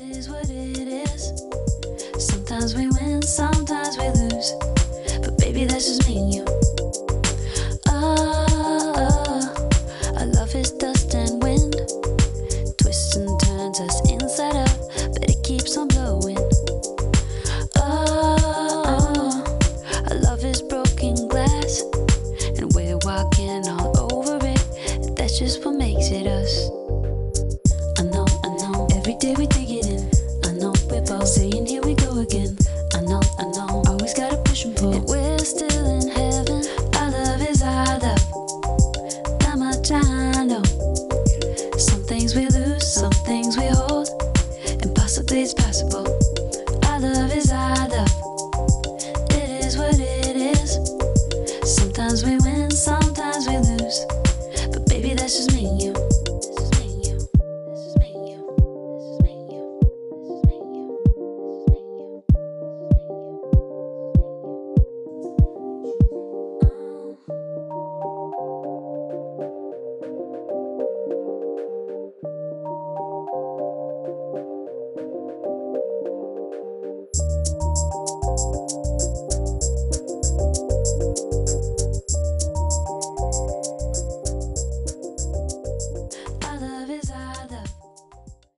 is what it is. Sometimes we win, sometimes we lose. But baby, that's just me and you. Our love is dust and wind. Twists and turns us inside out, but it keeps on blowing. Our love is broken glass, and we're walking all over it. That's just what makes it us. I know, every day we dig it